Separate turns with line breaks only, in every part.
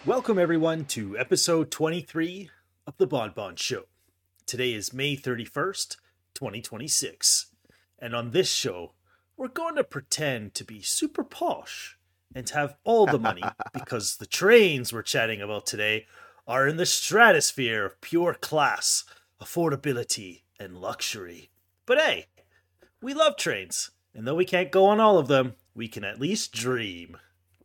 Welcome, everyone, to episode 23 of The Bon Bon Show. Today is May 31st, 2026. And on this show, we're going to pretend to be super posh and to have all the money because the trains we're chatting about today are in the stratosphere of pure class, affordability, and luxury. But hey, we love trains, and though we can't go on all of them, we can at least dream.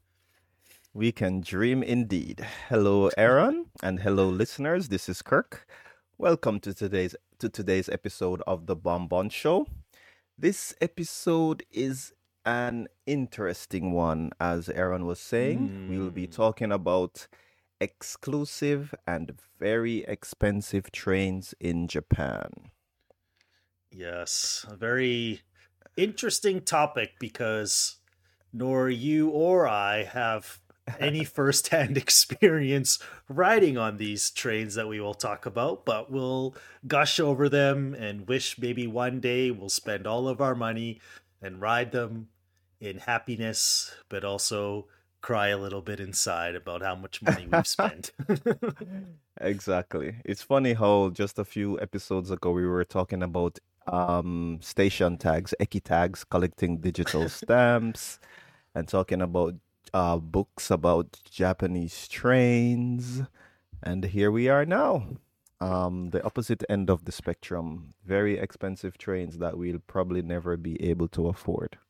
We can dream indeed. Hello, Aaron, and hello, listeners. This is Kirk. Welcome to today's episode of the Bonbon Show. This episode is an interesting one, as Aaron was saying. We will be talking about exclusive and very expensive trains in Japan.
Yes, a very interesting topic because nor you or I have any first-hand experience riding on these trains that we will talk about, but we'll gush over them and wish maybe one day we'll spend all of our money and ride them in happiness, but also cry a little bit inside about how much money we've spent.
Exactly. It's funny how just a few episodes ago we were talking about station tags, eki tags, collecting digital stamps, and talking about books about Japanese trains, and here we are now. The opposite end of the spectrum, very expensive trains that we'll probably never be able to afford.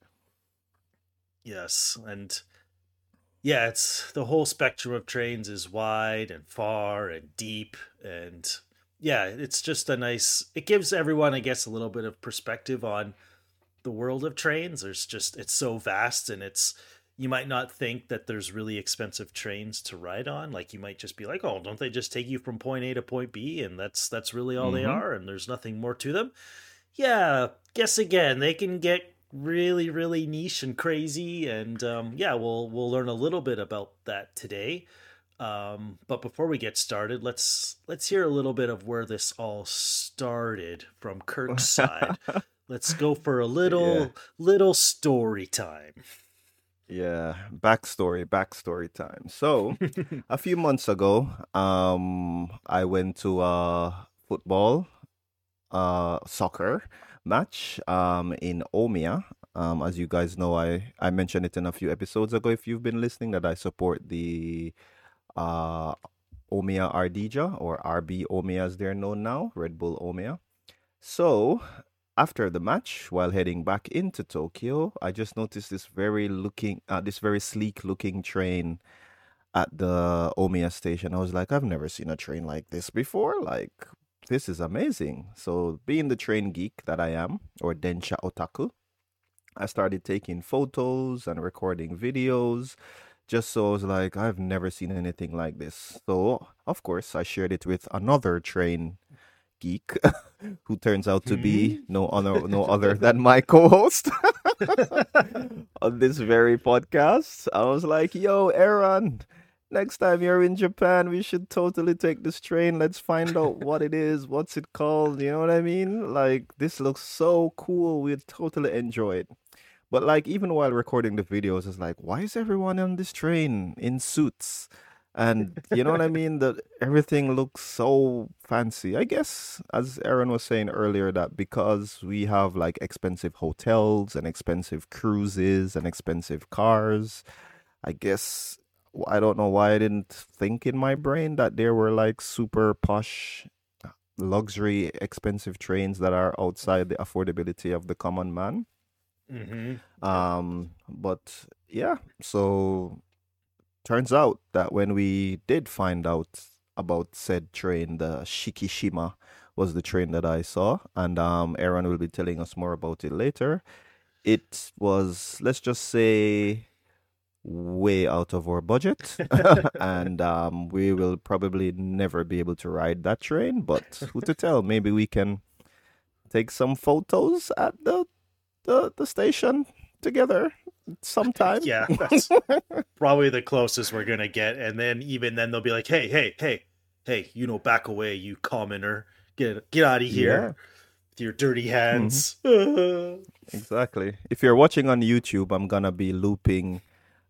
Yes, and yeah, it's the whole spectrum of trains is wide and far and deep, and yeah, it's just a nice, it gives everyone, I guess, a little bit of perspective on the world of trains. It's so vast, and you might not think that there's really expensive trains to ride on. Like, you might just be like, oh, don't they just take you from point A to point B, and that's really all they
Mm-hmm.
are, and there's nothing more to them? Yeah, guess again, they can get really, really niche and crazy, and yeah, we'll learn a little bit about that today. But before we get started, let's hear a little bit of where this all started from Kirk's side. Let's go for a
Yeah,
little story time.
yeah. Backstory time. So, a few months ago, I went to a football, soccer match, in Omiya. As you guys know, I mentioned it in a few episodes ago. If you've been listening, that I support the uh, Omiya Ardija, or RB Omiya as they're known now, Red Bull Omiya. So after the match, while heading back into Tokyo, I just noticed this very sleek looking train at the Omiya station. I was like, I've never seen a train like this before. Like, this is amazing. So, being the train geek that I am, or Densha Otaku, I started taking photos and recording videos. Just so I was like, I've never seen anything like this. So, of course, I shared it with another train geek who turns out to be
Hmm?
no other than my co-host on this very podcast. I was like, "Yo, Aaron, next time you're in Japan, we should totally take this train. Let's find out what it is, what's it called. You know what I mean? Like, this looks so cool. We'd totally enjoy it." But like, even while recording the videos, it's like, why is everyone on this train in suits? And you know what I mean? That everything looks so fancy. I guess, as Aaron was saying earlier, that because we have like expensive hotels and expensive cruises and expensive cars, I guess I don't know why I didn't think in my brain that there were like super posh, luxury, expensive trains that are outside the affordability of the common man.
Mm-hmm. Yep.
But yeah, so turns out that when we did find out about said train, the Shikishima was the train that I saw, and Aaron will be telling us more about it later. It was, let's just say, way out of our budget, and we will probably never be able to ride that train. But who to tell? Maybe we can take some photos at the station together sometime.
Yeah, that's probably the closest we're gonna get, and then even then they'll be like, "Hey, hey, hey, hey, back away, you commoner! Get out of here
Yeah.
with your dirty
Hmm.
hands."
Exactly. If you're watching on YouTube, I'm gonna be looping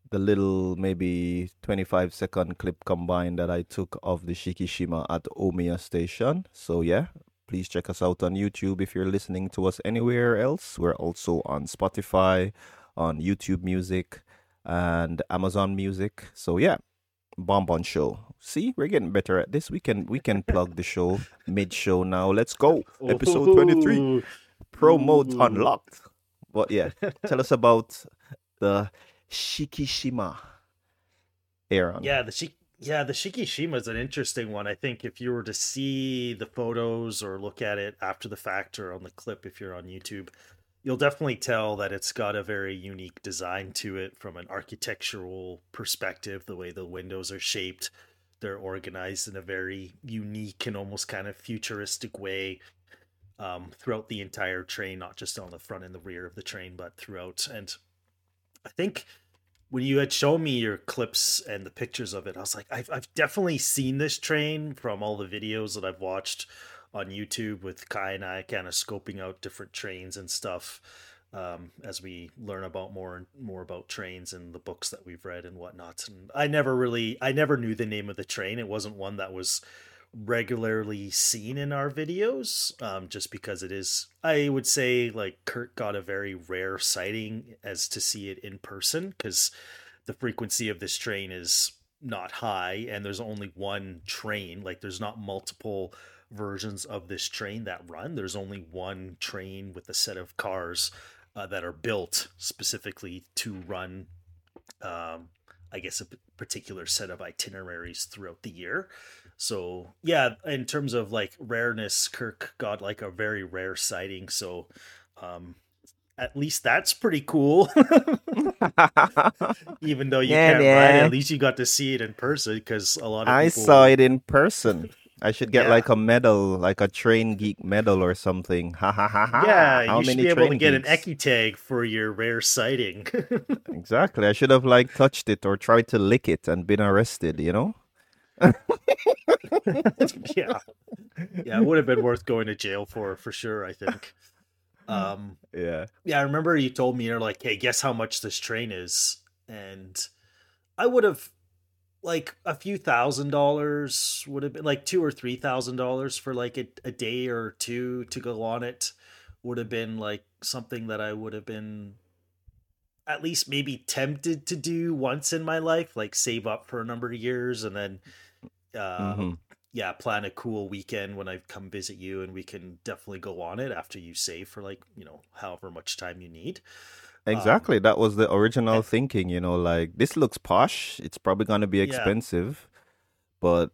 the little maybe 25-second clip combined that I took of the Shikishima at Omiya Station. So yeah, please check us out on YouTube if you're listening to us anywhere else. We're also on Spotify, on YouTube Music, and Amazon Music. So yeah, Bonbon Show. See, we're getting better at this. We can plug the show mid-show now. Let's go. Episode 23.
Ooh,
Pro modes
ooh.
unlocked. But yeah, tell us about the Shikishima, Aaron.
The Shikishima is an interesting one. I think if you were to see the photos or look at it after the fact or on the clip if you're on YouTube, you'll definitely tell that it's got a very unique design to it from an architectural perspective. The way the windows are shaped, they're organized in a very unique and almost kind of futuristic way throughout the entire train, not just on the front and the rear of the train, but throughout. And I think when you had shown me your clips and the pictures of it, I was like, I've definitely seen this train from all the videos that I've watched on YouTube with Kai and I kind of scoping out different trains and stuff as we learn about more and more about trains and the books that we've read and whatnot. And I never knew the name of the train. It wasn't one that was regularly seen in our videos just because it is, I would say, like Kurt got a very rare sighting as to see it in person because the frequency of this train is not high and there's only one train. Like there's not multiple versions of this train that run. There's only one train with a set of cars that are built specifically to run I guess a particular set of itineraries throughout the year. So yeah, in terms of like rareness, Kirk got like a very rare sighting. So um, at least that's pretty cool. Even though you
Yeah,
can't ride it,
yeah.
at least you got to see it in person because a lot of
I saw
people,
it in person. I should get
yeah,
like a medal, like a train geek medal or something. Ha ha ha
yeah,
ha. How
you should
many
be able to
train
get an
geeks?
Eki tag for your rare sighting.
Exactly. I should have like touched it or tried to lick it and been arrested, you know?
Yeah, yeah, it would have been worth going to jail for sure. I think. Um,
Yeah.
Yeah, I remember you told me you're like, "Hey, guess how much this train is?" And I would have like a few $1,000 would have been like $2,000 or $3,000 for like a day or two to go on it would have been like something that I would have been at least maybe tempted to do once in my life, like save up for a number of years and then uh
Mm-hmm.
yeah, plan a cool weekend when I come visit you and we can definitely go on it after you save for like, however much time you need. Um
Exactly. That was the original
and
thinking, like this looks posh. It's probably going to be
yeah,
expensive, but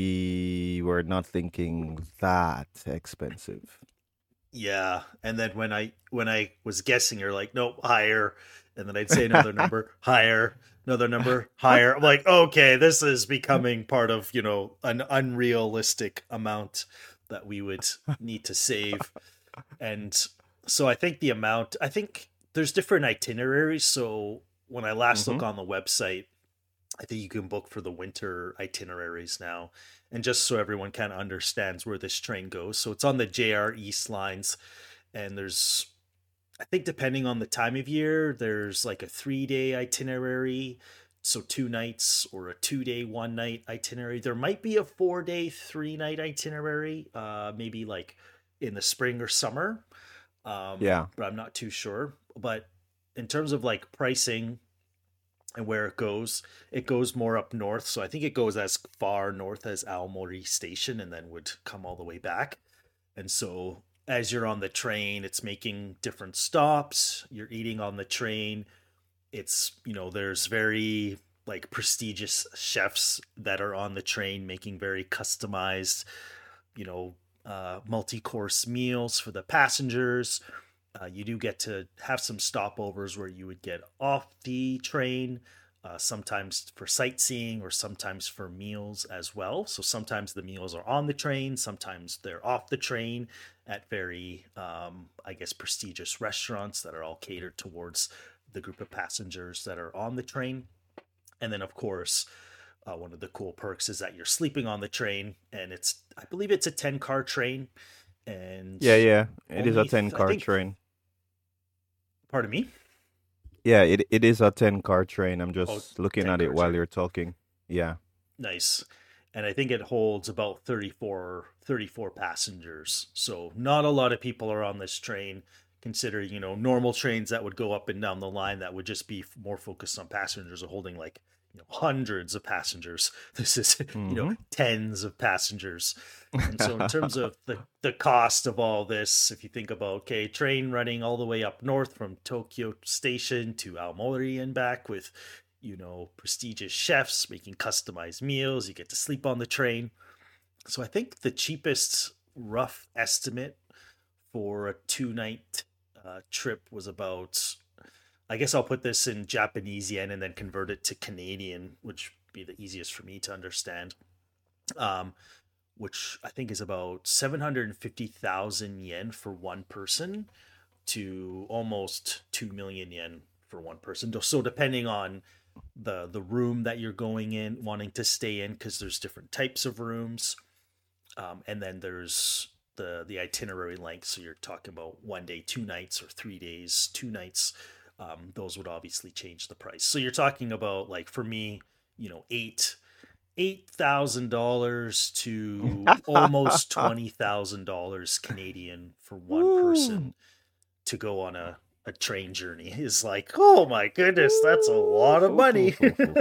we were not thinking that expensive.
yeah. And then when I was guessing, you're like, nope, higher. And then I'd say another number, higher, another number, higher. I'm like, okay, this is becoming part of, an unrealistic amount that we would need to save. And so I think there's different itineraries. So when I last
Mm-hmm.
look on the website, I think you can book for the winter itineraries now. And just so everyone kind of understands where this train goes. So it's on the JR East lines. And I think depending on the time of year, there's like a 3 day itinerary. So 2 nights or a 2 day, 1 night itinerary. There might be a 4 day, 3 night itinerary, maybe like in the spring or summer.
Yeah.
But I'm not too sure. But in terms of like pricing, and where it goes more up north. So I think it goes as far north as Aomori Station and then would come all the way back. And so as you're on the train, it's making different stops. You're eating on the train. There's very like prestigious chefs that are on the train making very customized, you know, multi-course meals for the passengers. You do get to have some stopovers where you would get off the train, sometimes for sightseeing or sometimes for meals as well. So sometimes the meals are on the train, sometimes they're off the train at very, I guess, prestigious restaurants that are all catered towards the group of passengers that are on the train. And then, of course, one of the cool perks is that you're sleeping on the train, and I believe it's a 10 car train, and
Yeah, yeah. It is a 10
I
car
think,
train.
pardon me.
Yeah, it is a 10-car train. I'm
Oh,
just looking
10
at it
car
while
train.
you're talking. Yeah.
Nice. And I think it holds about 34 passengers. So not a lot of people are on this train, considering, normal trains that would go up and down the line that would just be more focused on passengers are holding like, hundreds of passengers. This is,
Mm-hmm.
tens of passengers. And so in terms of the cost of all this, if you think about, okay, train running all the way up north from Tokyo Station to Aomori and back with, prestigious chefs making customized meals. You get to sleep on the train. So I think the cheapest rough estimate for a 2 night trip was about, I guess I'll put this in Japanese yen and then convert it to Canadian, which would be the easiest for me to understand. Um, which I think is about 750,000 yen for one person to almost 2 million yen for one person. So depending on the room that you're going in, wanting to stay in, because there's different types of rooms, and then there's the itinerary length. So you're talking about 1 day, 2 nights, or 3 days, 2 nights. Those would obviously change the price. So you're talking about, like, for me, $8,000 to almost $20,000 Canadian for one
Woo.
person to go on a train journey is like, oh my goodness, that's a lot of money.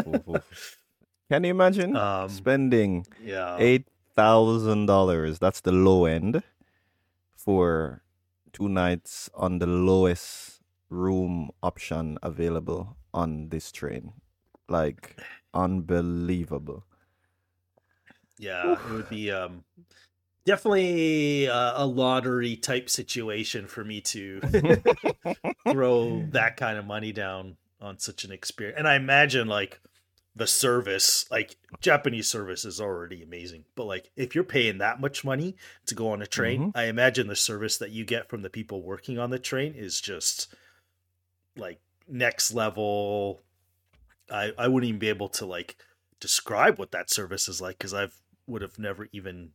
Can you imagine
um,
spending
yeah,
$8,000? That's the low end for 2 nights on the lowest room option available on this train. Like, unbelievable.
yeah, it would
Oof.
be definitely a lottery type situation for me to throw that kind of money down on such an experience. And I imagine, like, the service, like, Japanese service is already amazing, but like if you're paying that much money to go on a train,
Mm-hmm.
I imagine the service that you get from the people working on the train is just like next level. I wouldn't even be able to like describe what that service is like, because I've would have never even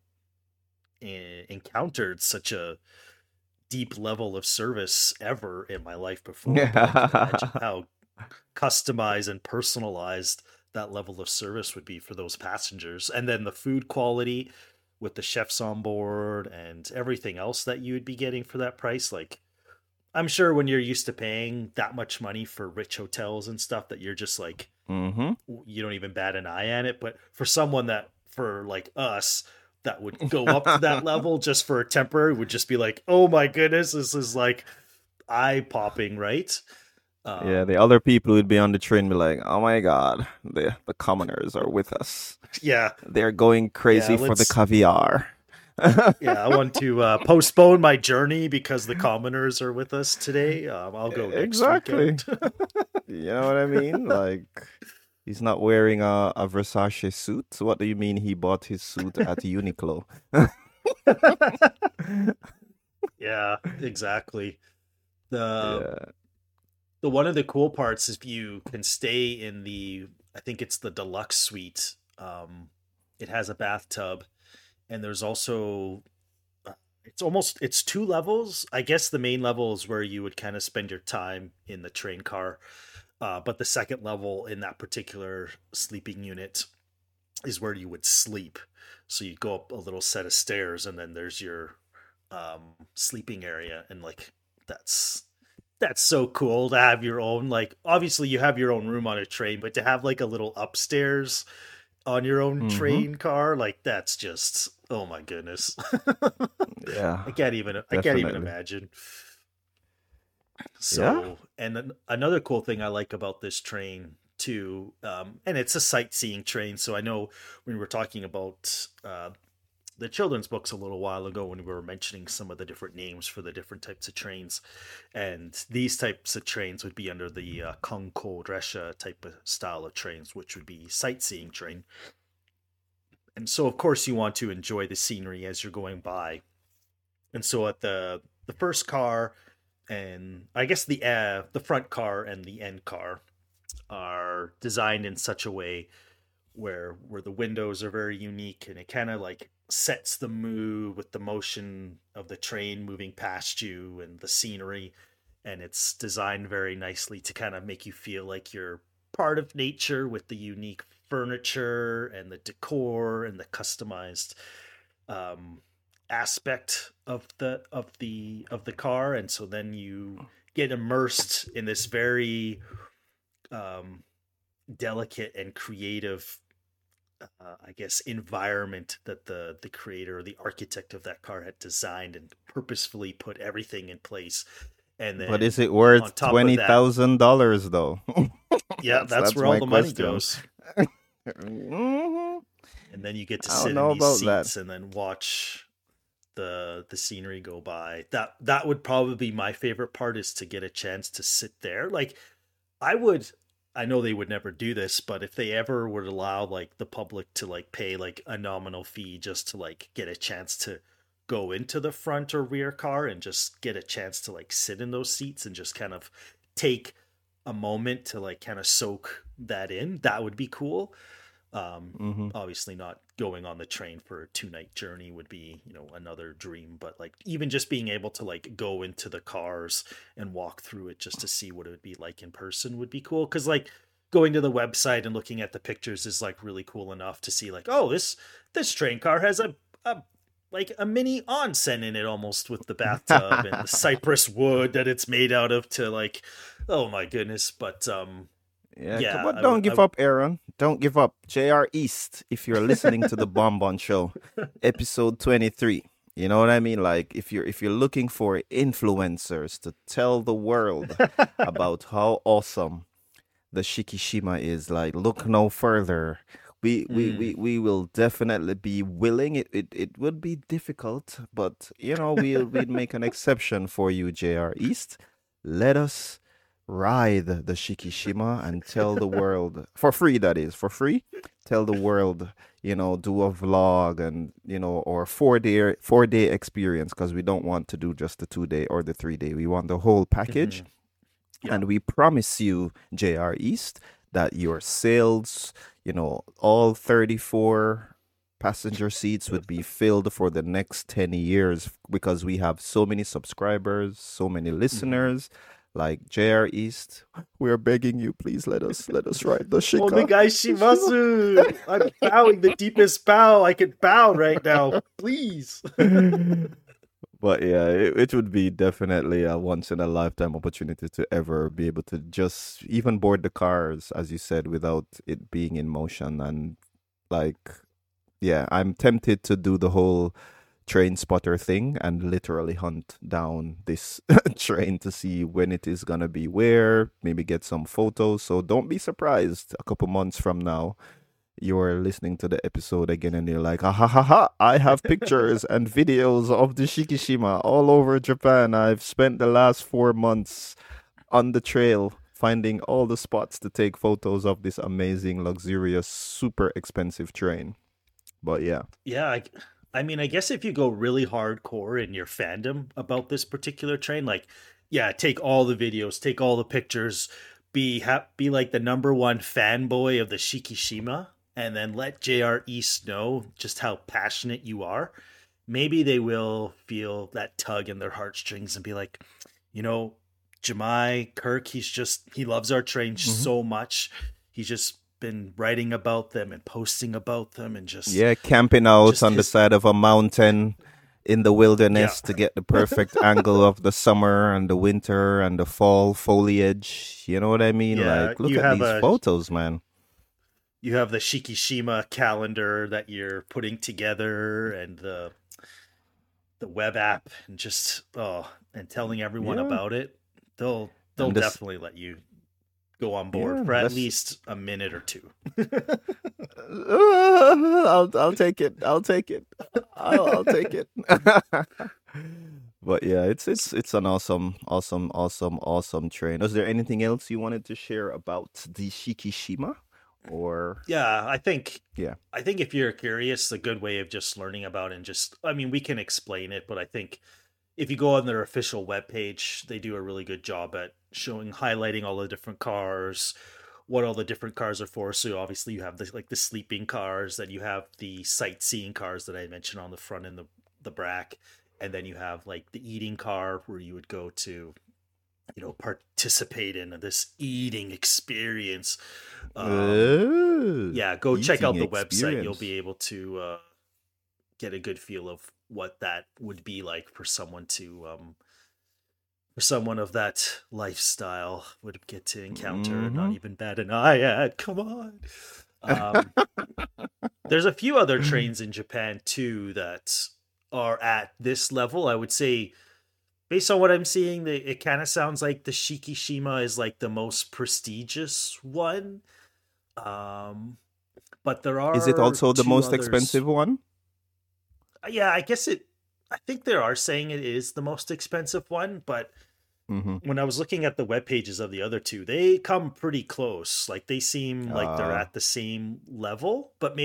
encountered such a deep level of service ever in my life before. But I can imagine how customized and personalized that level of service would be for those passengers. And then the food quality with the chefs on board and everything else that you would be getting for that price. Like, I'm sure when you're used to paying that much money for rich hotels and stuff, that you're just like,
Mm-hmm.
you don't even bat an eye at it. But for someone that, for like us, that would go up to that level just for a temporary, would just be like, oh my goodness, this is like eye popping, right?
Yeah, the
Um,
other people who'd be on the train be like, "Oh my God, the commoners are with us.
yeah,
They're going
yeah.
crazy for the caviar."
Yeah, I want to postpone my journey because the commoners are with us today. I'll go next
Exactly.
weekend.
You know what I mean? Like, he's not wearing a Versace suit. What do you mean he bought his suit at Uniqlo?
Yeah, exactly. The
Yeah.
the one of the cool parts is if you can stay in the, I think it's the deluxe suite. It has a bathtub, and there's also it's 2 levels. I guess the main level is where you would kind of spend your time in the train car. But the second level in that particular sleeping unit is where you would sleep. So you go up a little set of stairs, and then there's your sleeping area, and like that's that's so cool to have your own, like, obviously you have your own room on a train, but to have like a little upstairs on your own
Mm-hmm.
train car, like that's just, oh my goodness.
Yeah,
I can't even
definitely.
imagine.
Yeah.
So, and then another cool thing I like about this train too, and it's a sightseeing train. So I know when we were talking about the children's books a little while ago, when we were mentioning some of the different names for the different types of trains, and these types of trains would be under the Konko Dresha type of style of trains, which would be sightseeing train. And so, of course, you want to enjoy the scenery as you're going by. And so, at the first car, and I guess the front car and the end car are designed in such a way where the windows are very unique, and it kind of like sets the mood with the motion of the train moving past you and the scenery. and it's designed very nicely to kind of make you feel like you're part of nature with the unique furniture and the decor and the customized um, aspect of the car, and so then you get immersed in this very um, delicate and creative, I guess, environment that the creator or the architect of that car had designed and purposefully put everything in place. And
But is
then
it
on
worth
top of that,
$20,000 though?
yeah, that's
that's
where all
my
the money
question.
goes.
Mhm.
And then you get to
I don't
sit in
know
these
about that.
seats and then watch the scenery go by. That would probably be my favorite part, is to get a chance to sit there. Like I would, I know they would never do this, but if they ever would allow like the public to like pay like a nominal fee just to like get a chance to go into the front or rear car and just get a chance to like sit in those seats and just kind of take a moment to like kind of soak that in, that would be cool.
Hmm.
Obviously not going on the train for a 2 night journey would be, another dream, but like even just being able to like go into the cars and walk through it just to see what it would be like in person would be cool. Cause like going to the website and looking at the pictures is like really cool enough to see like, oh, this train car has a like a mini onsen in it, almost, with the bathtub and the cypress wood that it's made out of, to like, oh my goodness. But
Yeah,
yeah,
but don't give up, Aaron. Don't give up. JR East, if you're listening to the Bonbon Show, episode 23. You know what I mean? Like if you're looking for influencers to tell the world about how awesome the Shikishima is, like, look no further. We will definitely be willing. It would be difficult, but we'd make an exception for you, JR East. Let us ride the Shikishima and tell the world, for free, that is, for free. Tell the world, do a vlog, and or 4-day experience, because we don't want to do just the 2-day or the 3-day. We want the whole package.
mhm. Yeah.
And we promise you, JR East, that your sales, all 34 passenger seats would be filled for the next 10 years, because we have so many subscribers, so many listeners. Like, JR East, we're begging you, please let us ride the Shika.
Onegai shimasu. I'm bowing the deepest bow I could bow right now. Please.
But yeah, it would be definitely a once in a lifetime opportunity to ever be able to just even board the cars, as you said, without it being in motion. And like, yeah, I'm tempted to do the whole train spotter thing and literally hunt down this train to see when it is gonna be where, maybe get some photos. So don't be surprised a couple months from now you're listening to the episode again and you're like, ah, ha, ha, ha, I have pictures and videos of the Shikishima all over Japan. I've spent the last 4 months on the trail finding all the spots to take photos of this amazing, luxurious, super expensive train. But yeah.
Yeah, I mean, I guess if you go really hardcore in your fandom about this particular train, like, yeah, take all the videos, take all the pictures, be like the number one fanboy of the Shikishima, and then let JR East know just how passionate you are. Maybe they will feel that tug in their heartstrings and be like, you know, Jemai Kirk, he loves our train
Mhm.
so much. He's just been writing about them and posting about them, and
Yeah, camping out
just
on the
his,
side of a mountain in the
yeah,
wilderness to get the perfect angle of the summer and the winter and the fall foliage. You know what I mean?
yeah.
Like, look at these photos, man.
You have the Shikishima calendar that you're putting together, and the web app, and just, and telling everyone
Yeah.
about it. They'll
And this,
definitely let you go on board
yeah,
for at
let's.
least a minute or two.
I'll take it. I'll take it. I'll take it. But yeah, it's an awesome, awesome, awesome, awesome train. Was there anything else you wanted to share about the Shikishima? Or
Yeah,
yeah.
I think if you're curious, a good way of just learning about it, and just, I mean, we can explain it, but I think if you go on their official webpage, they do a really good job at highlighting all the different cars, what all the different cars are for. So obviously you have the sleeping cars, then you have the sightseeing cars that I mentioned on the front and the back, and then you have like the eating car where you would go to participate in this eating experience.
Oh,
Yeah, go check
eating
out the website. You'll
experience.
be able to get a good feel of what that would be like for someone of that lifestyle would get to encounter. Not
Hmm.
even bat an eye at. Come on. Um, there's a few other trains in Japan too that are at this level. I would say, based on what I'm seeing, it kind of sounds like the Shikishima is like the most prestigious one. Um, but there
Is it
are
also the
two
most
others.
expensive one?
Yeah, I guess it. I think they are saying it is the most expensive one, but
Mm-hmm.
when I was looking at the web pages of the other two, they come pretty close. Like they seem like they're
Uh,
at the same level, but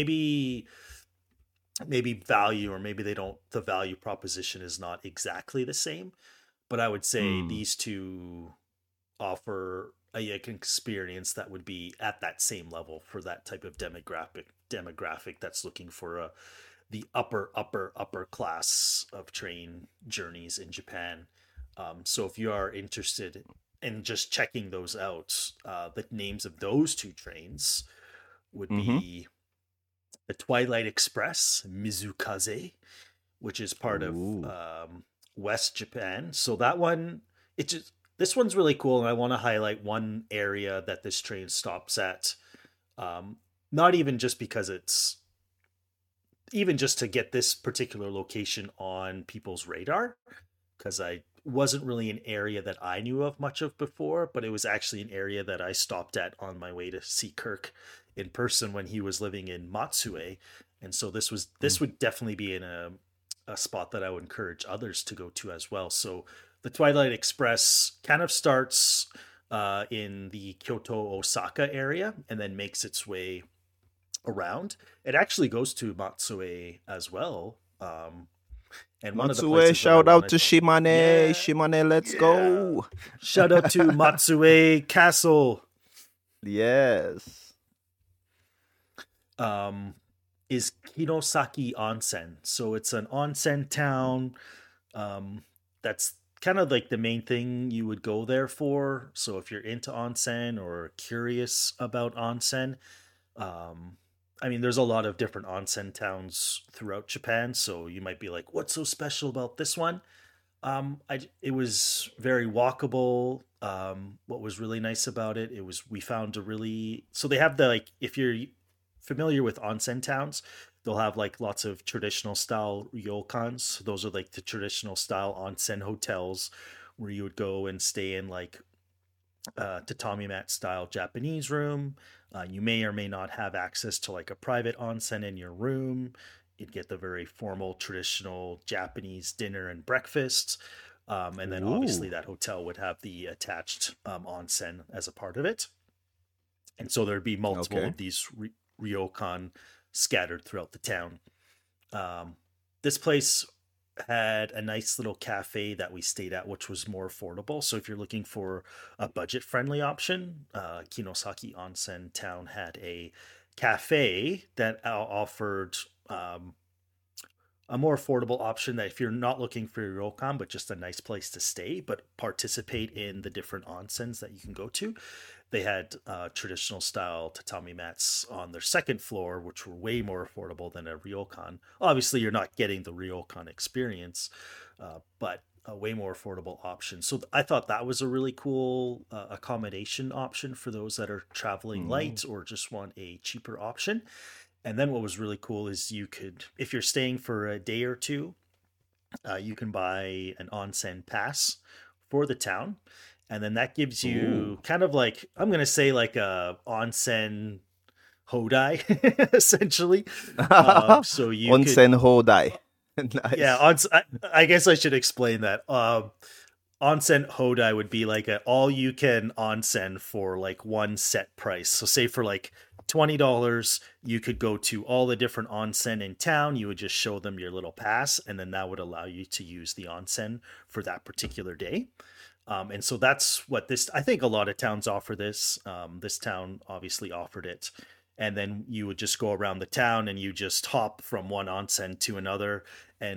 maybe value, or maybe they don't, the value proposition is not exactly the same. But I would say
mm,
these two offer a experience that would be at that same level for that type of demographic that's looking for the upper class of train journeys in Japan. So if you are interested in just checking those out, the names of those two trains would
mm-hmm.
be the Twilight Express Mizukaze, which is part of
Ooh.
West Japan. So that one, it just this one's really cool, and I want to highlight one area that this train stops at. Um, Not even just because it's even just to get this particular location on people's radar, because I wasn't really an area that I knew of much of before, but it was actually an area that I stopped at on my way to see Kirk in person when he was living in Matsue. And so this
Mm.
would definitely be in a spot that I would encourage others to go to as well. So the Twilight Express kind of starts in the Kyoto Osaka area and then makes its way around. It actually goes to Matsue as well. And one of the
Matsue,
places that I
shout out
wanted,
to Shimane.
yeah,
Shimane, let's
yeah,
go.
shout out to Matsue Castle,
Yes.
um, is Kinosaki Onsen. So it's an onsen town. Um, that's kind of like the main thing you would go there for. So if you're into onsen or curious about onsen, um, I mean, there's a lot of different onsen towns throughout Japan. So you might be like, what's so special about this one? It was very walkable. What was really nice about it, we found a really, so they have the, like, if you're familiar with onsen towns, they'll have like lots of traditional style ryokans. Those are like the traditional style onsen hotels where you would go and stay in like tatami mat style Japanese room. You may or may not have access to like a private onsen in your room. You'd get the very formal traditional Japanese dinner and breakfast. And then obviously
Ooh.
that hotel would have the attached onsen as a part of it. And so there'd be multiple
Okay.
of these ryokan scattered throughout the town. Um, this place had a nice little cafe that we stayed at, which was more affordable. So if you're looking for a budget friendly option, Kinosaki Onsen Town had a cafe that offered a more affordable option, that if you're not looking for your ryokan, but just a nice place to stay, but participate in the different onsens that you can go to. They had traditional style tatami mats on their second floor, which were way more affordable than a ryokan. Obviously, you're not getting the ryokan experience, but a way more affordable option. So I thought that was a really cool accommodation option for those that are traveling
Mm.
light or just want a cheaper option. And then what was really cool is you could, if you're staying for a day or two, you can buy an onsen pass for the town, and then that gives
Ooh.
you kind of like, I'm gonna say like a onsen hodai essentially. So you could,
Onsen Hodai.
yeah,
Nice.
I guess I should explain that. Onsen hodai would be like a all you can onsen for like one set price. So say for like $20, you could go to all the different onsen in town. You would just show them your little pass, and then that would allow you to use the onsen for that particular day. And so that's what this, I think a lot of towns offer this. This town obviously offered it. And then you would just go around the town and you just hop from one onsen to another. And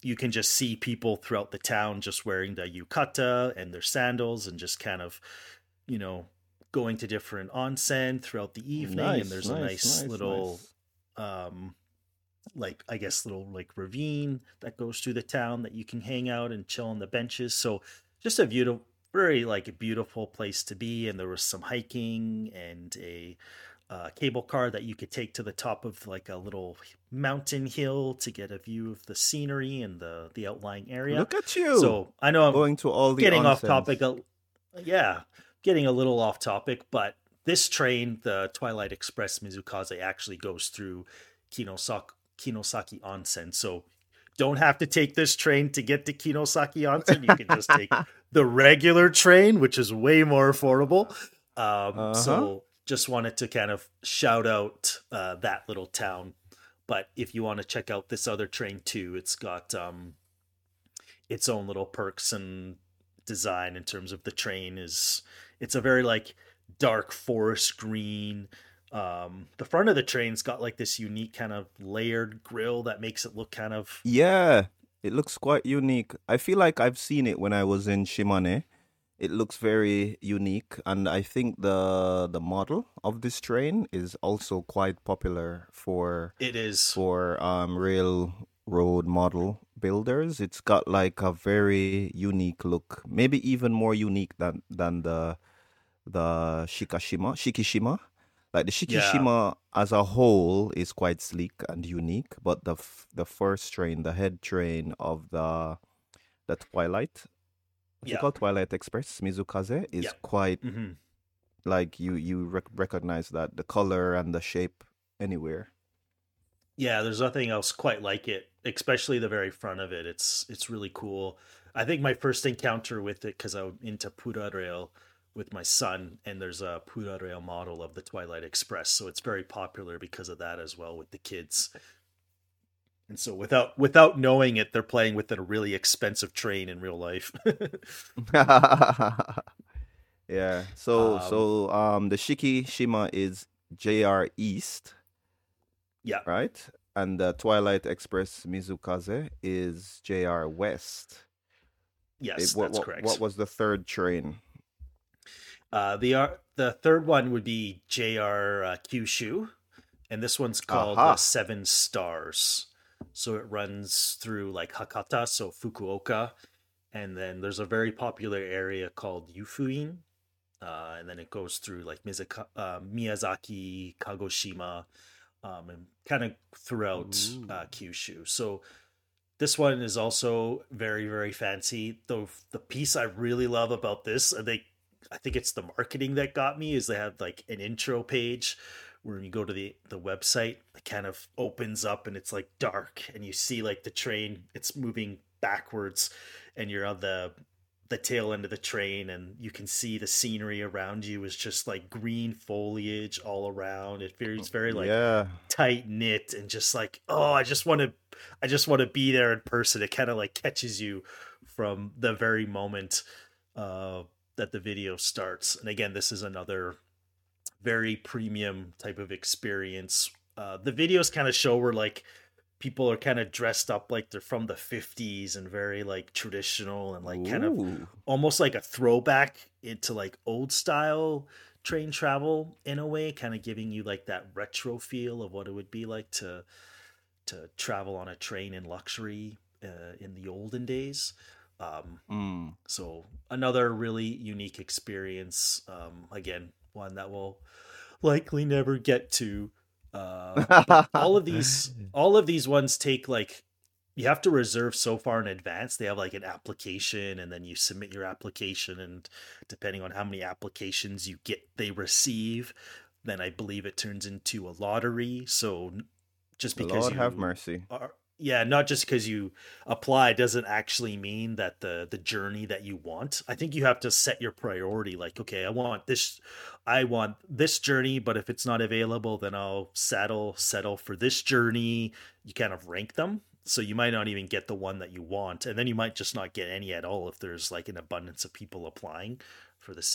you can just see people throughout the town just wearing the yukata and their sandals and just kind of, you know, going to different onsen throughout the evening. And
Nice,
there's a
nice,
nice
nice,
little,
nice.
um, like I guess little like ravine that goes through the town that you can hang out and chill on the benches. So just a beautiful, very like a beautiful place to be. And there was some hiking and a cable car that you could take to the top of like a little mountain hill to get a view of the scenery and the outlying area.
Look at you
So I know I'm
going to all the
getting off
onsens.
topic. Yeah, getting a little off topic, but this train, the Twilight Express Mizukaze, actually goes through Kinosaki Onsen. So don't have to take this train to get to Kinosaki Onsen. You can just take the regular train, which is way more affordable.
Uh-huh.
So just wanted to kind of shout out that little town. But if you want to check out this other train too, it's got its own little perks and design in terms of the train is it's a very like dark forest green. The front of the train's got like this unique kind of layered grill that makes it look kind of
Yeah, it looks quite unique. I feel like I've seen it when I was in Shimane. It looks very unique, and I think the model of this train is also quite popular
it is.
for railroad model builders. It's got like a very unique look, maybe even more unique than the Shikishima. Like the
Yeah,
Shikishima as a whole is quite sleek and unique, but the first train, the head train of the Twilight, what's it
yeah,
called? Twilight Express, Mizukaze, is
yeah.
quite
Hmm.
like recognize that the color and the shape anywhere.
Yeah, there's nothing else quite like it, especially the very front of it. It's really cool. I think my first encounter with it because I'm into Pura Rail with my son, and there's a Pura Rail model of the Twilight Express, so it's very popular because of that as well with the kids. And so without knowing it, they're playing with a really expensive train in real life.
Yeah.
um,
The Shikishima is JR East,
yeah,
right? And the Twilight Express Mizukaze is JR West.
yes,
What
that's
what
correct.
was the third train?
The third one would be JR Kyushu, and this one's called the
Aha.
Seven Stars. So it runs through like Hakata, so Fukuoka, and then there's a very popular area called Yufuin, and then it goes through like Miyazaki, Kagoshima, and kind of throughout
Ooh.
Kyushu. So this one is also very very fancy. The piece I really love about this, I think it's the marketing that got me, is they have like an intro page where when you go to the website, it kind of opens up and it's like dark and you see like the train, it's moving backwards and you're on the tail end of the train and you can see the scenery around you is just like green foliage all around. It feels very like
Yeah.
tight knit and just like, oh, I just want to be there in person. It kind of like catches you from the very moment uh that the video starts. And again, this is another very premium type of experience. The videos kind of show where like people are kind of dressed up like they're from the 50s and very like traditional and like kind of
Ooh.
almost like a throwback into like old style train travel in a way, kind of giving you like that retro feel of what it would be like to travel on a train in luxury in the olden days.
Mm.
So another really unique experience. Again, one that we'll likely never get to. But all of these ones take like you have to reserve so far in advance. They have like an application, and then you submit your application, and depending on how many applications you get, they receive. Then I believe it turns into a lottery. So just because
Lord have
you
mercy.
are yeah, not just because you apply doesn't actually mean that the journey that you want. I think you have to set your priority like, okay, I want this journey, but if it's not available, then I'll settle for this journey. You kind of rank them. So you might not even get the one that you want, and then you might just not get any at all if there's like an abundance of people applying for the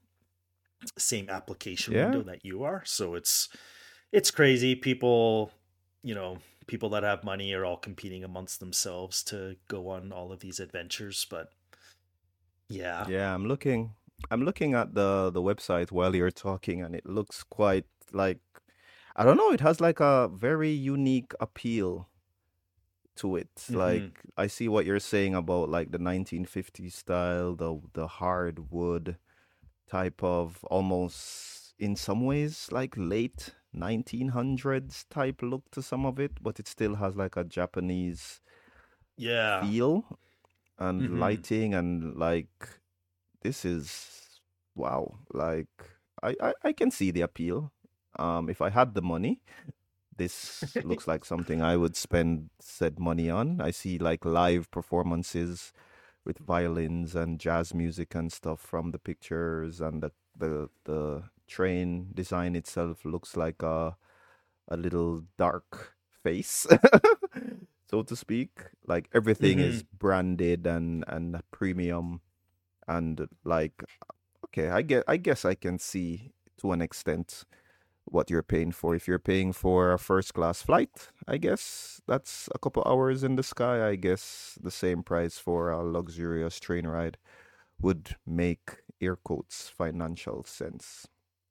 same application
Yeah.
window that you are. So it's crazy. People, you know, people that have money are all competing amongst themselves to go on all of these adventures. But yeah.
Yeah, I'm looking at the website while you're talking, and it looks quite like, I don't know, it has like a very unique appeal to it.
Hmm.
Like, I see what you're saying about like the 1950s style, the hardwood type of, almost in some ways like late 1900s type look to some of it, but it still has like a Japanese
Yeah.
feel and
Hmm.
lighting, and like, this is, wow. Like, I can see the appeal. If I had the money, this looks like something I would spend said money on. I see like live performances with violins and jazz music and stuff from the pictures, and the train design itself looks like a little dark face, so to speak. Like, everything is
Hmm.
branded and premium, and like, okay, I guess I can see to an extent what you're paying for. If you're paying for a first class flight, I guess that's a couple hours in the sky. I guess the same price for a luxurious train ride would make air quotes financial sense.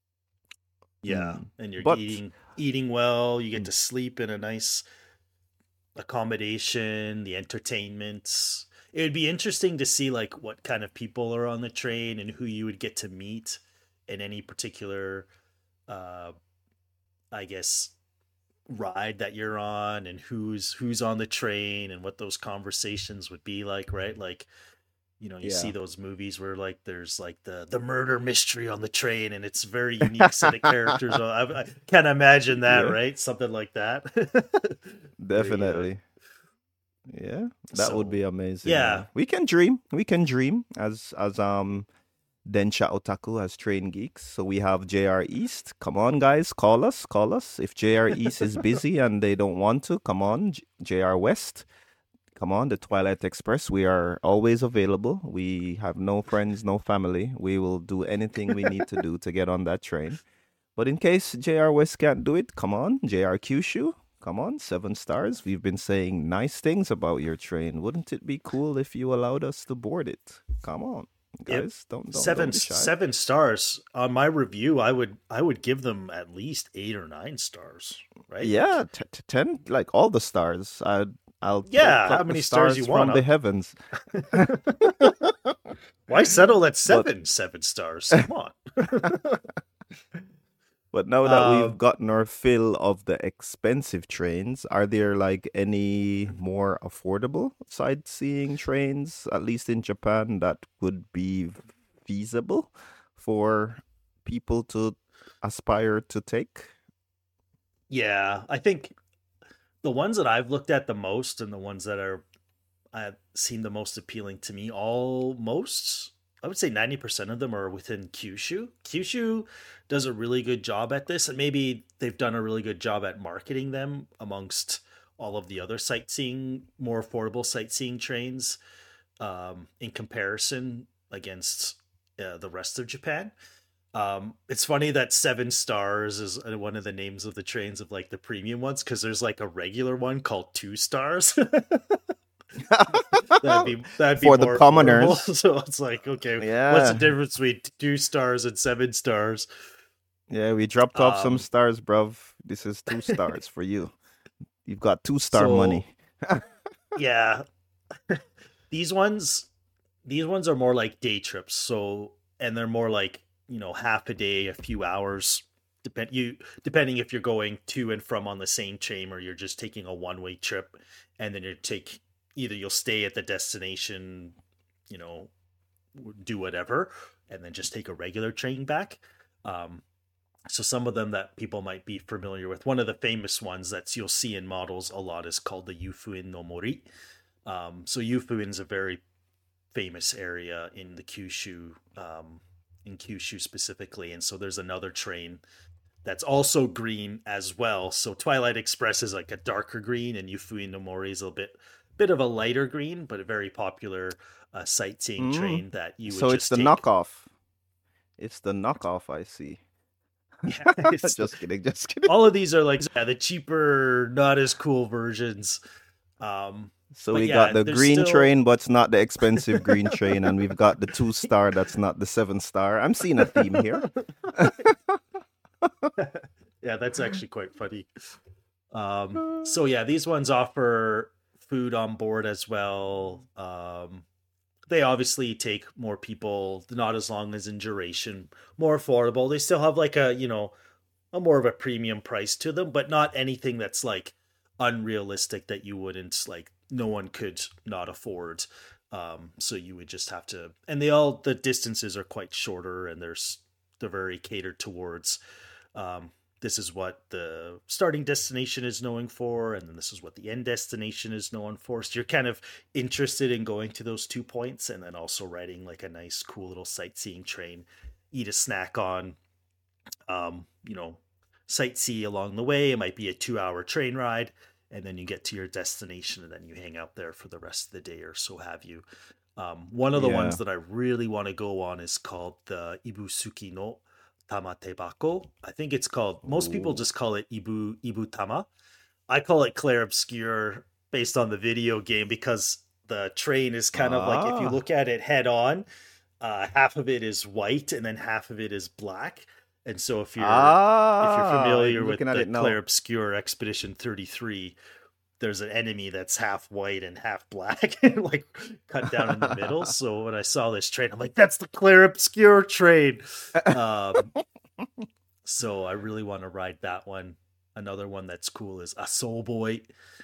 Yeah.
Hmm.
And you're
But
eating well. You get
mm,
to sleep in a nice accommodation, the entertainment. It would be interesting to see like what kind of people are on the train and who you would get to meet in any particular uh I guess ride that you're on, and who's on the train and what those conversations would be like, right? Like, you see
yeah.
those movies where like there's like the murder mystery on the train, and it's a very unique set of characters. I can't imagine that,
Yeah,
right? Something like that. Very
definitely. Yeah, that would
so
be amazing.
yeah.
Yeah. We can dream. We can dream as Densha Otaku, as train geeks. So we have JR East. Come on, guys, call us, call us. If JR East is busy and they don't want to, come on, JR West. Come on, the Twilight Express. We are always available. We have no friends, no family. We will do anything we need to do to get on that train. But in case JR West can't do it, come on, JR Kyushu. Come on, 7 stars. We've been saying nice things about your train. Wouldn't it be cool if you allowed us to board it? Come on,
It
guys. Don't
seven
be shy.
7 stars on my review. I would give them at least 8 or 9 stars, right?
Yeah,
Like,
10, like all the stars. I'll
yeah, how
pluck the
many stars you
stars
want?
from the heavens.
Why settle at
But
7 stars? Come on.
But now that we've
um,
gotten our fill of the expensive trains, are there like any more affordable sightseeing trains, at least in Japan, that would be feasible for people to aspire to take?
yeah, I think the ones that I've looked at the most, and the ones that I've seen the most appealing to me, almost, I would say 90% of them are within Kyushu. Kyushu does a really good job at this, and maybe they've done a really good job at marketing them amongst all of the other sightseeing, more affordable sightseeing trains, in comparison against the rest of Japan. It's funny that 7 stars is one of the names of the trains of like the premium ones, because there's like a regular one called 2 stars. That'd be
For the
more affordable.
commoners.
So it's like, okay, what's the
Yeah.
difference between 2 stars and 7 stars?
Yeah, we dropped off some
Um,
stars, bruv. This is 2 stars for you. You've got 2 star
so
money.
yeah, these ones, these ones are more like day trips. So, and they're more like, half a day, a few hours, depending if you're going to and from on the same train, or you're just taking a one-way trip, and then either you'll stay at the destination, you know, do whatever, and then just take a regular train back. Um, so some of them that people might be familiar with, one of the famous ones that you'll see in models a lot is called the Yufuin no Mori. So Yufuin is a very famous area in the Kyushu, in Kyushu specifically, and so there's another train that's also green as well. So Twilight Express is like a darker green, and Yufuin no Mori is a bit of a lighter green, but a very popular sightseeing
Mm.
train that you would
So it's
just
the
take.
knockoff. It's the knockoff, I see.
Yeah, it's
Just kidding, just kidding.
all of these are like, yeah, the cheaper, not as cool versions. Um,
So
but
we got
yeah,
the
there's
green
still
train, but it's not the expensive green train, and we've got the 2 star that's not the 7 star. I'm seeing a theme here.
yeah, that's actually quite funny. So yeah, these ones offer food on board as well. They obviously take more people, not as long as in duration, more affordable. They still have like a more of a premium price to them, but not anything that's like unrealistic that you wouldn't like no one could not afford. So you would just have to, and the distances are quite shorter, and they're very catered towards. Um, this is what the starting destination is known for, and then this is what the end destination is known for. So you're kind of interested in going to those 2 points, and then also riding like a nice, cool little sightseeing train, eat a snack on, you know, sightsee along the way. It might be a 2 hour train ride, and then you get to your destination, and then you hang out there for the rest of the day or so have you. One of the ones
Yeah.
that I really want to go on is called the Ibusuki no Tamatebako. I think it's called. Most people
Ooh.
just call it Ibutama. I call it Clair Obscur based on the video game because the train is kind of like if you
Ah.
look at it head on, half of it is white and then half of it is black. And so if you're
I'm
familiar with
looking at
the
it
Clair
now.
Obscur Expedition 33, there's an enemy that's half white and half black, like cut down in the middle. So when I saw this train, I'm like, that's the Clair Obscur train. Um, so I really want to ride that one. Another one that's cool is a Soul Boy.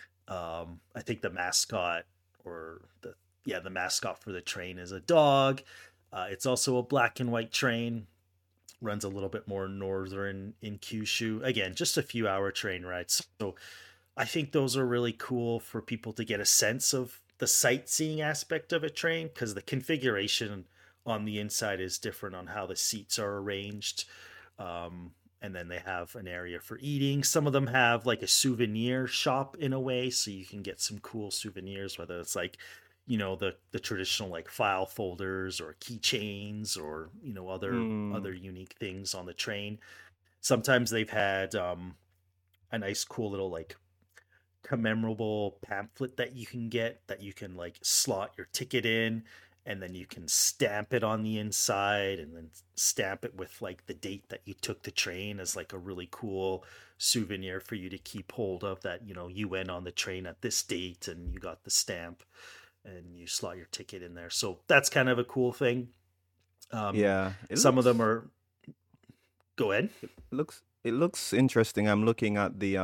I think the mascot or the mascot for the train is a dog. It's also a black and white train. Runs a little bit more northern in Kyushu. Again, just a few hour train rides. So I think those are really cool for people to get a sense of the sightseeing aspect of a train because the configuration on the inside is different on how the seats are arranged. And then they have an area for eating. Some of them have like a souvenir shop in a way, so you can get some cool souvenirs, whether it's like, the traditional like file folders or keychains or other
Hmm.
unique things on the train. Sometimes they've had a nice cool little like commemorable pamphlet that you can get that you can like slot your ticket in, and then you can stamp it on the inside and then stamp it with like the date that you took the train as like a really cool souvenir for you to keep hold of, that you went on the train at this date and you got the stamp and you slot your ticket in there. So that's kind of a cool thing. um
Yeah. It
some of them
looks
are go ahead.
it looks interesting. I'm looking at the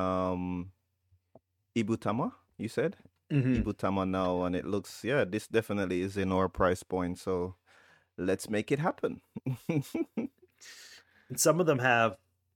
Ibutama, you said?
Hmm.
Ibutama now, and it looks, yeah, this definitely is in our price point, so let's make it happen.
And some of them have,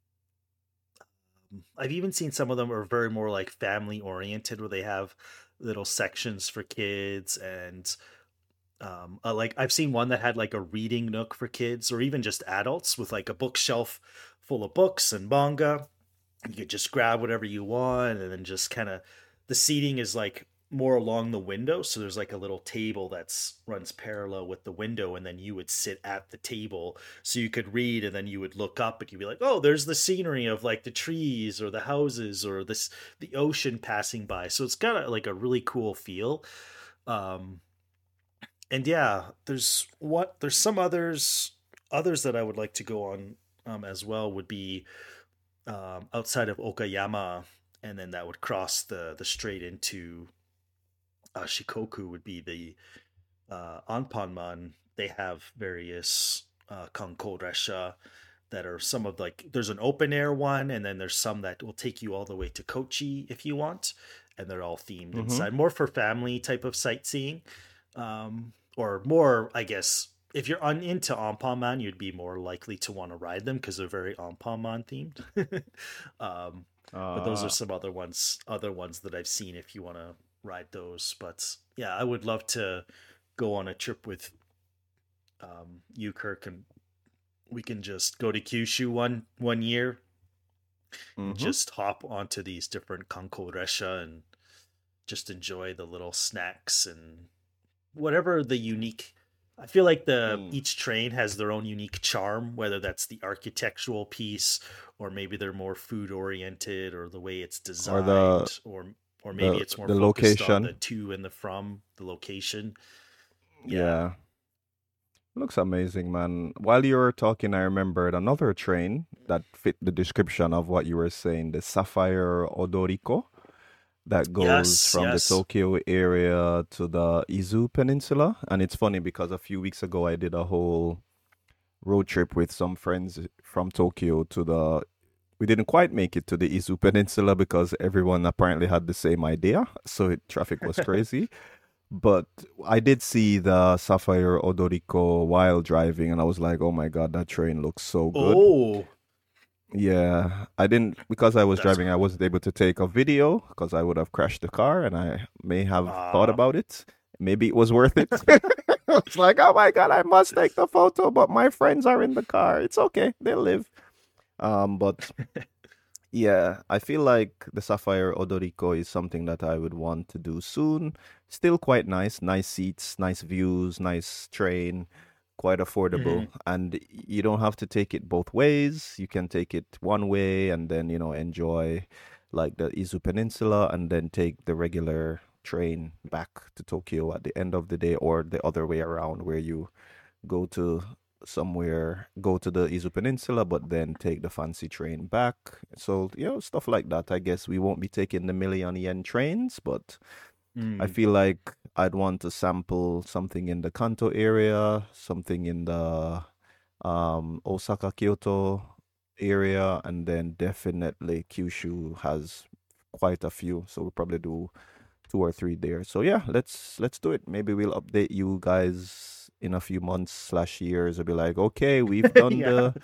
I've even seen some of them are very more like family oriented, where they have little sections for kids, and like I've seen one that had like a reading nook for kids or even just adults with like a bookshelf full of books and manga. You could just grab whatever you want, and then just kind of the seating is like more along the window, so there's like a little table that's runs parallel with the window, and then you would sit at the table so you could read, and then you would look up and you'd be like, oh, there's the scenery of like the trees or the houses or the ocean passing by. So it's got like a really cool feel. um and yeah, there's some others that I would like to go on, as well, would be outside of Okayama, and then that would cross the strait into Shikoku, would be the Anpanman. They have various Kanko Resha that are some of like, there's an open air one, and then there's some that will take you all the way to Kochi if you want, and they're all themed
Mm-hmm.
inside, more for family type of sightseeing, or more, I guess. If you're into Anpanman, you'd be more likely to want to ride them because they're very Anpanman themed. um, but those are
Ah,
some other ones that I've seen if you want to ride those. But yeah, I would love to go on a trip with you, Kirk, and we can just go to Kyushu one year and
mm-hmm.
just hop onto these different Kanko Resha and just enjoy the little snacks and whatever the unique I feel like the
Mm.
each train has their own unique charm, whether that's the architectural piece or maybe they're more food oriented or the way it's
Or the
designed or maybe
the
it's more
the
focused on the
location.
to and the from, the location. Yeah.
Yeah. Looks amazing, man. While you were talking, I remembered another train that fit the description of what you were saying, the Sapphire Odoriko, that goes
Yes,
from the
yes.
Tokyo area to the Izu Peninsula. And it's funny because a few weeks ago I did a whole road trip with some friends from Tokyo to the we didn't quite make it to the Izu Peninsula because everyone apparently had the same idea. So traffic was crazy. But I did see the Sapphire Odoriko while driving, and I was like, "Oh my god, that train looks so good."
Oh,
Yeah, I didn't because I was
that's
driving. I
cool.
wasn't able to take a video because I would have crashed the car, and I may have thought
Uh,
about it. Maybe it was worth it. It's like, oh my god, I must take the photo, but my friends are in the car. It's okay, they'll live. But yeah, I feel like the Sapphire Odoriko is something that I would want to do soon. Still quite nice, nice seats, nice views, nice train, quite affordable.
mhm.
And you don't have to take it both ways. You can take it one way and then, enjoy like the Izu Peninsula and then take the regular train back to Tokyo at the end of the day or the other way around where you go to go to the Izu Peninsula, but then take the fancy train back. So, stuff like that. I guess we won't be taking the million yen trains, but I
Mm.
feel like I'd want to sample something in the Kanto area, something in the Osaka, Kyoto area, and then definitely Kyushu has quite a few. So we'll probably do 2 or 3 there. So yeah, let's do it. Maybe we'll update you guys in a few months/years. I'll be like, okay, we've done
Yeah.
the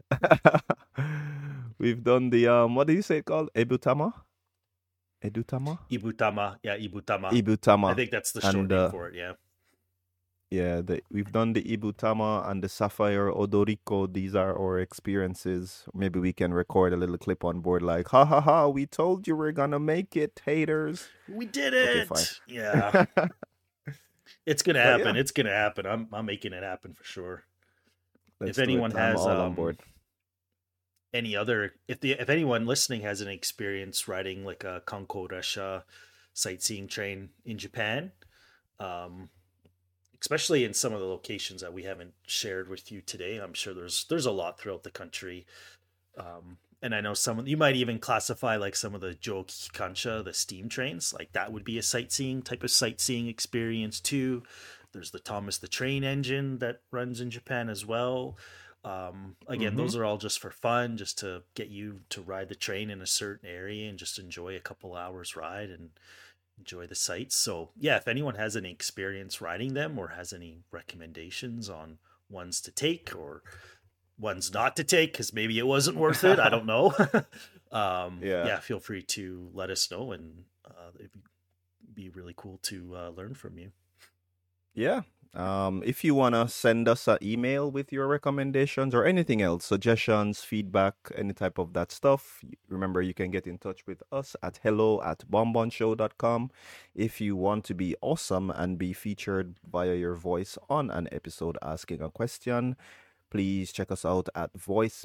we've done the what do you say it called? Ebutama? Edutama?
Ibutama. Yeah, Ibutama. I
Ibutama.
think that's the short
And
name for it. Yeah.
yeah, we've done the Ibutama and the Sapphire Odoriko. These are our experiences. Maybe we can record a little clip on board like, ha ha ha, we told you we're gonna make it, haters.
We did
Okay, fine.
it. Yeah. It's gonna
But
happen.
yeah,
It's gonna happen. I'm making it happen for sure. If
let's do it.
anyone
I'm
has
all on board.
any other if anyone listening has an experience riding like a Kanko Rasha sightseeing train in Japan, um, especially in some of the locations that we haven't shared with you today, I'm sure there's a lot throughout the country. And I know some you might even classify like some of the Joki Kansha, the steam trains, like that would be a sightseeing experience too. There's the Thomas the Train engine that runs in Japan as well. Again,
Mm-hmm.
those are all just for fun, just to get you to ride the train in a certain area and just enjoy a couple hours ride and enjoy the sights. So yeah, if anyone has any experience riding them or has any recommendations on ones to take or ones not to take because maybe it wasn't worth it, I don't know.
Yeah.
Yeah, feel free to let us know, and it'd be really cool to learn from you.
Yeah. If you wanna send us an email with your recommendations or anything else, suggestions, feedback, any type of that stuff, remember you can get in touch with us at hello@bonbonshow.com. If you want to be awesome and be featured via your voice on an episode asking a question, please check us out at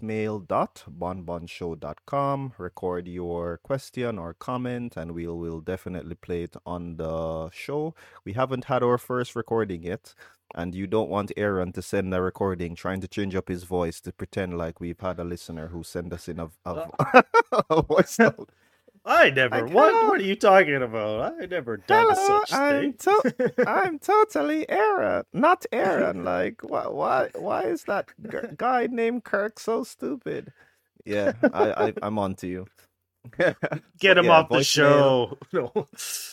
voicemail.bonbonshow.com. Record your question or comment, and we'll definitely play it on the show. We haven't had our first recording yet, and you don't want Aaron to send a recording trying to change up his voice to pretend like we've had a listener who sent us in
Uh,
a voice note.
I never.
Like,
What?
hello,
What are you talking about? I never done
hello,
such thing.
I'm totally Aaron, not Aaron. Like, why is that guy named Kirk so stupid? Yeah, I'm on to you.
Get
But
him
yeah,
off the show. No.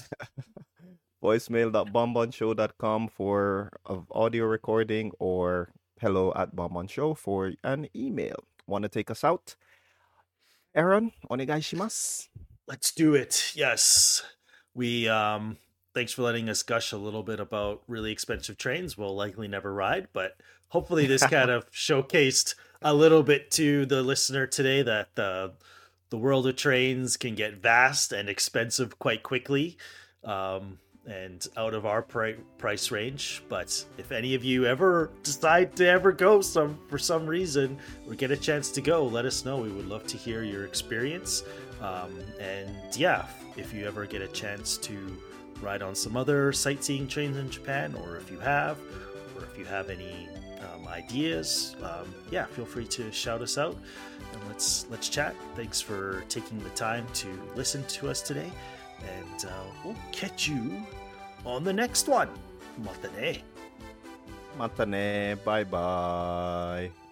voicemail.bombonshow.com for audio recording or hello@bombonshow for an email. Want to take us out? Aaron, onegaishimasu.
Let's do it. Yes. We thanks for letting us gush a little bit about really expensive trains we'll likely never ride, but hopefully this kind of showcased a little bit to the listener today that the world of trains can get vast and expensive quite quickly. and out of our price range. But if any of you ever decide to ever go for some reason or get a chance to go, let us know. We would love to hear your experience. And yeah, if you ever get a chance to ride on some other sightseeing trains in Japan, or if you have any ideas, yeah, feel free to shout us out and let's chat. Thanks for taking the time to listen to us today, and we'll catch you on the next one. Mata ne.
Mata ne. Bye bye.